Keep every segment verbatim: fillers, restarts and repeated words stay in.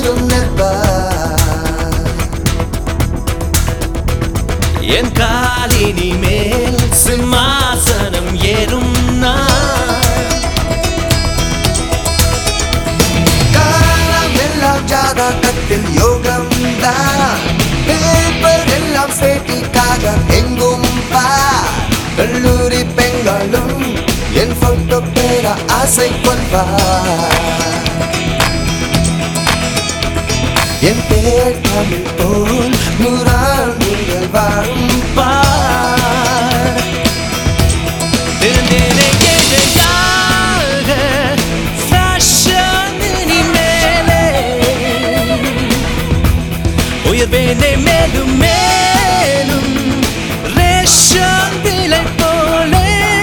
மேலும் நிற்பார் என் காலினி மேல் சிம்மாசனம் ஏறும் காலம் எல்லாம் ஜாதகத்தில் யோகம் தான் பேப்பர் எல்லாம் பேட்டிக்காக எங்கும் பார் கல்லூரி பெண்களும் என் போட்டோ பெற ஆசை கொள்வார் என் பேர் தமிழ் போல் நூறாண்டுகள் வாழும் பார் திருந்தேனே ஏழையாக fashion இனிமேலே உயர்வேனே மேலும் மேலும் ரேஷன் விலை போலே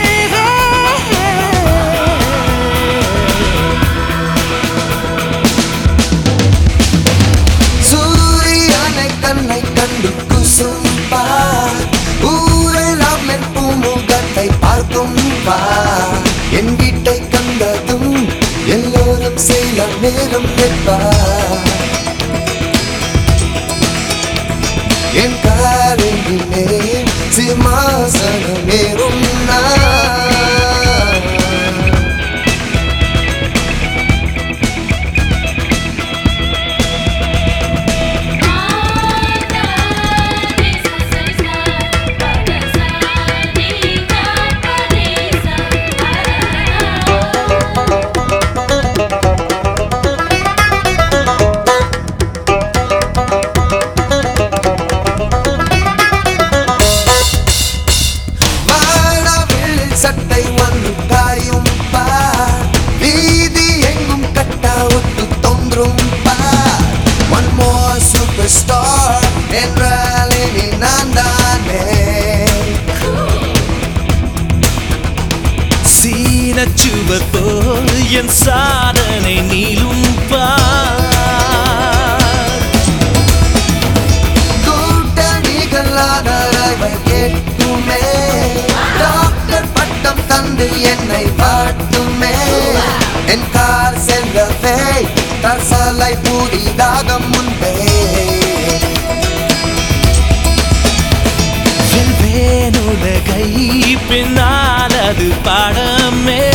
சூரியனை கண்ணை கண்டு குசும் பார் ஊரெல்லாம் என் பூமுகத்தை பார்க்கும் பார் என் வீட்டை கண்டதும் எல்லோரும் சில நேரம் நிற்பார் என் காரிலே சிம்மாசனம் ஏறும் நான் சட்டை வந்து காயும் பார் வீதி எங்கும் கட்டா ஒட்டு தோன்றும் பார் ஒன் மோர் சூப்பர் ஸ்டார் என்றால் இனி நான் தானே சீனச்சுவர் போல் என் சாதனை நீளும் பார் கூட்டணிகள் ஆதரவை கேட்குமே டாக்டர் பட்டம் தந்து என்னை பாட்டுமே என் கார் செல்லவே தற்சாலை புதிதாக முன்பே வெல்வேன் உலகை பின்னால் அது பாடமே